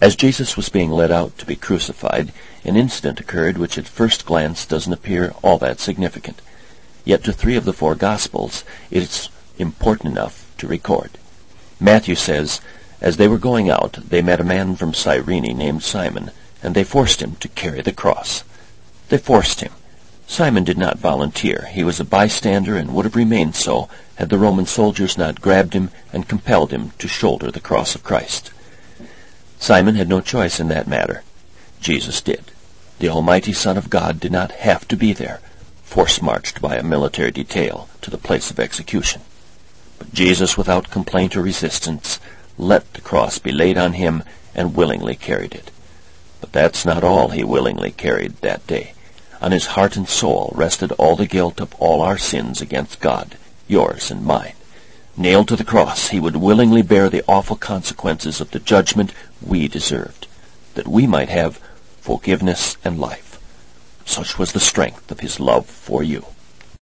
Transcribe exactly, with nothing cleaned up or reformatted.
As Jesus was being led out to be crucified, an incident occurred which at first glance doesn't appear all that significant. Yet to three of the four Gospels it's important enough to record. Matthew says, "As they were going out, they met a man from Cyrene named Simon, and they forced him to carry the cross." They forced him. Simon did not volunteer. He was a bystander and would have remained so had the Roman soldiers not grabbed him and compelled him to shoulder the cross of Christ. Simon had no choice in that matter. Jesus did. The Almighty Son of God did not have to be there, force-marched by a military detail to the place of execution. But Jesus, without complaint or resistance, let the cross be laid on him and willingly carried it. But that's not all he willingly carried that day. On his heart and soul rested all the guilt of all our sins against God, yours and mine. Nailed to the cross, he would willingly bear the awful consequences of the judgment we deserved, that we might have forgiveness and life. Such was the strength of his love for you.